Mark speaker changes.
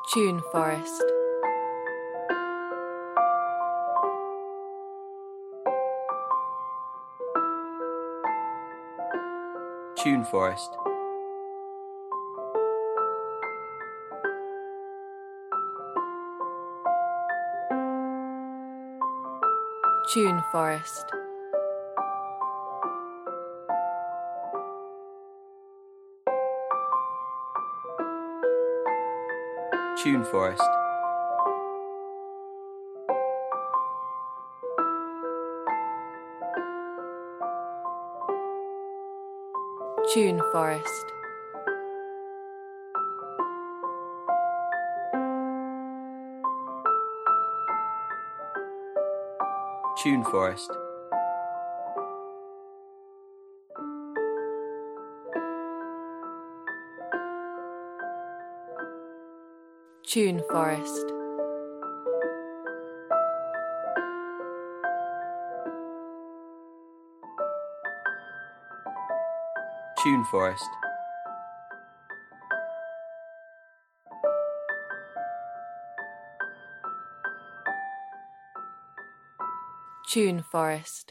Speaker 1: Tune Forest.
Speaker 2: Tune Forest.
Speaker 1: Tune Forest.
Speaker 2: Tune Forest.
Speaker 1: Tune Forest.
Speaker 2: Tune Forest.
Speaker 1: Tune Forest.
Speaker 2: Tune Forest.
Speaker 1: Tune Forest.